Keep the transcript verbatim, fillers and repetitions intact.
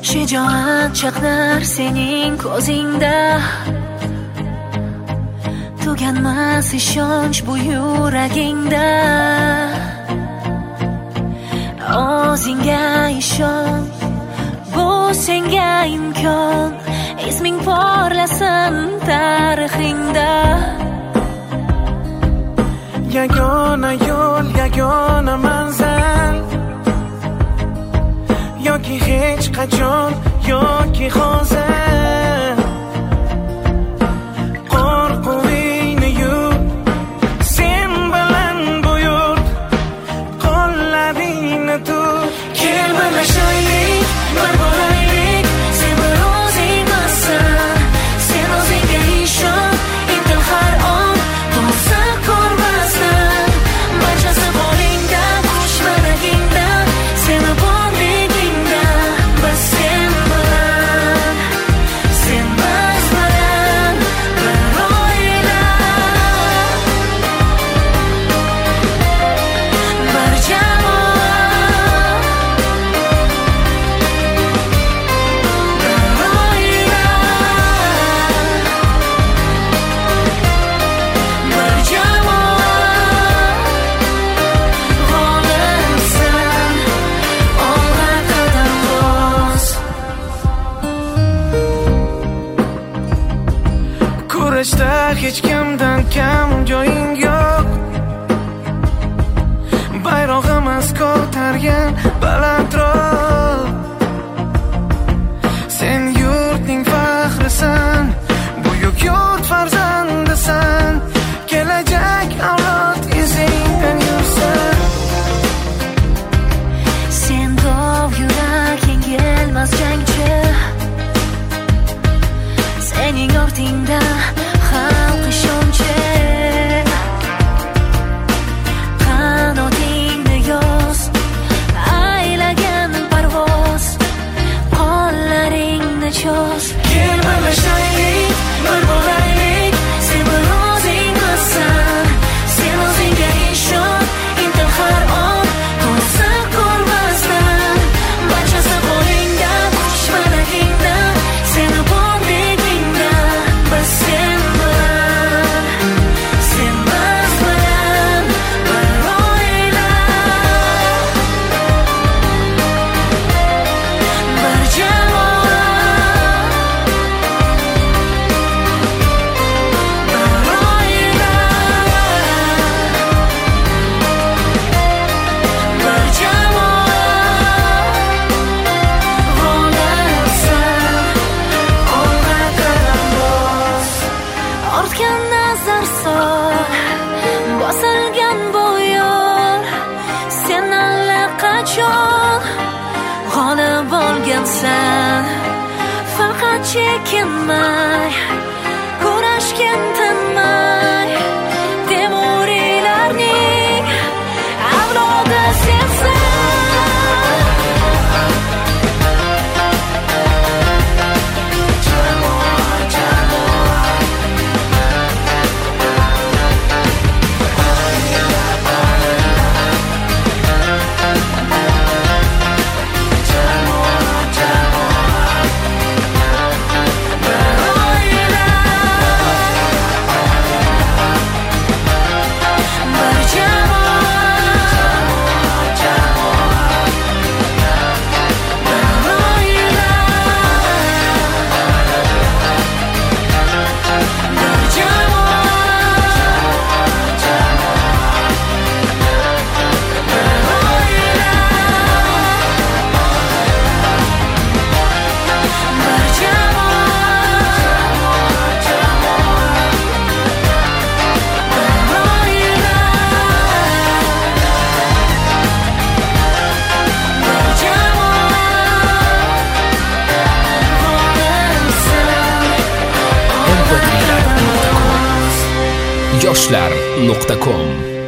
Shijoat chaqnar sening ko'zingda, tuganmas ishonch bu yuragingda. O'zingga ishon, bu senga imkon, isming porlasin tarixingda. Yagona yo'l, yagona manzil, yoki hech qachon, yoki hozir. Qo'rquvingni yut, sen bilan bu yurt, qo'llaringni tut. Kel birlashaylik, bir bo'laylik, sen bir o'zingmisan. Sen o'zingga ishon, intil har on, to'sa ko'rmasdan. Barchasi qo'lingda, qush malagingda, seni borligingda. Biz sen bilan, sen biz bilan bir oila, bir jamoa, bir oila, bir jamoa. G'olibsan, olg'a qadam bos. Kurashda hech kimdan kam joying yo'q. Bayrog'imiz ko'targan balandroq. Sen yurtning faxrisan, buyuk yurt farzandisan. Kelajak avlod izingdan yursin. Sen dov yurak, yengilmas jangchi. Sening ortingda xalq ishonchi. Qanotingni yoz, aylagan parvoz, qo'llaringni cho'z. Kel birlashaylik, bir bo'laylik, sen bir o'zingmisan. Sen o'zingga ishon, intil har on, to'sa ko'rmasdan. Barchasi qo'lingda, qush malagingda, seni borligingda. Biz sen bilan, sen biz bilan bir oila, bir jamoa, bir oila, bir jamoa. G'olibsan, olg'a qadam bos. Ortgan nazar sol, bosilgan bu yo'l. Sen allaqachon g'olib bo'lgansan. Faqat chekinmay, kurashgan tinmay, Temuriylarning avlodi sensan. yoshlar nuqta com